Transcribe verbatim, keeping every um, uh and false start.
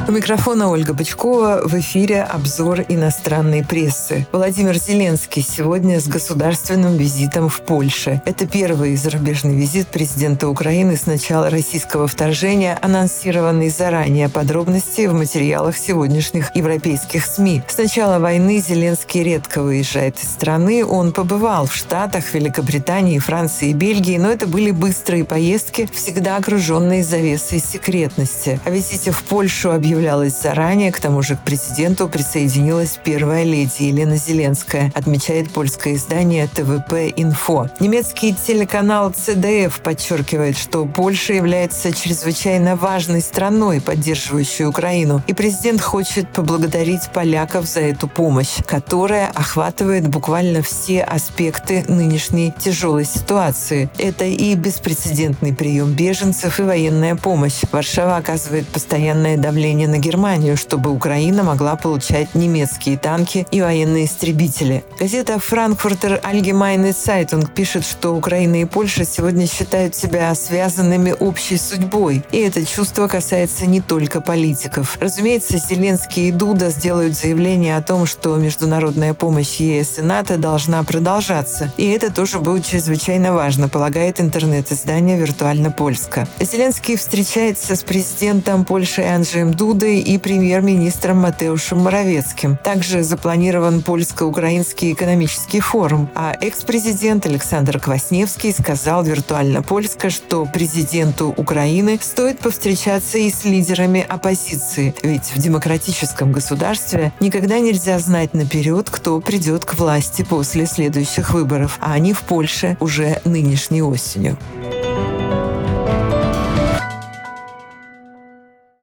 У микрофона Ольга Бычкова, в эфире обзор иностранной прессы. Владимир Зеленский сегодня с государственным визитом в Польше. Это первый зарубежный визит президента Украины с начала российского вторжения, анонсированный заранее. Подробности в материалах сегодняшних европейских СМИ. С начала войны Зеленский редко выезжает из страны. Он побывал в Штатах, Великобритании, Франции и Бельгии, но это были быстрые поездки, всегда окруженные завесой секретности. О визите в Польшу объявлялось заранее, к тому же к президенту присоединилась первая леди Елена Зеленская, отмечает польское издание тэ вэ пэ-Инфо. Немецкий телеканал цэ дэ эф подчеркивает, что Польша является чрезвычайно важной страной, поддерживающей Украину, и президент хочет поблагодарить поляков за эту помощь, которая охватывает буквально все аспекты нынешней тяжелой ситуации. Это и беспрецедентный прием беженцев, и военная помощь. Варшава оказывает постоянное давление на Германию, чтобы Украина могла получать немецкие танки и военные истребители. Газета «Frankfurter Allgemeine Zeitung» пишет, что Украина и Польша сегодня считают себя связанными общей судьбой. И это чувство касается не только политиков. Разумеется, Зеленский и Дуда сделают заявление о том, что международная помощь е эс и НАТО должна продолжаться. И это тоже будет чрезвычайно важно, полагает интернет-издание «Виртуально Польска». Зеленский встречается с президентом Польши Анджеем Дудой и премьер-министром Матеушем Моровецким. Также запланирован польско-украинский экономический форум, а экс-президент Александр Квасневский сказал «Виртуально Польска», что президенту Украины стоит повстречаться и с лидерами оппозиции, ведь в демократическом государстве никогда нельзя знать наперед, кто придет к власти после следующих выборов, а они в Польше уже нынешней осенью.